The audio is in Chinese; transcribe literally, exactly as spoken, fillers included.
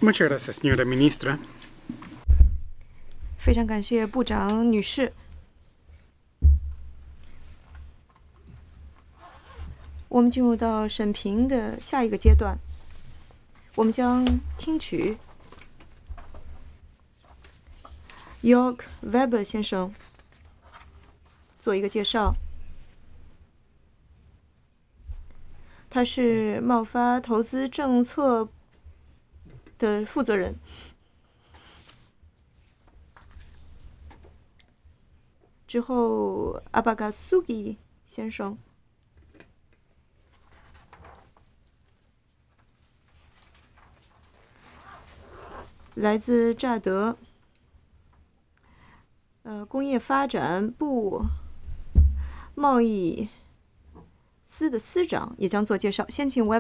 Muchas gracias, señora ministra. 非常感谢部长女士。我们进入到审评的下一个阶段，我们将听取 Jörg Weber 先生做一个介绍。他是贸发投资政策的负责人。之后，阿巴嘎苏吉先生来自乍得呃工业发展部贸易司的司长也将做介绍。先请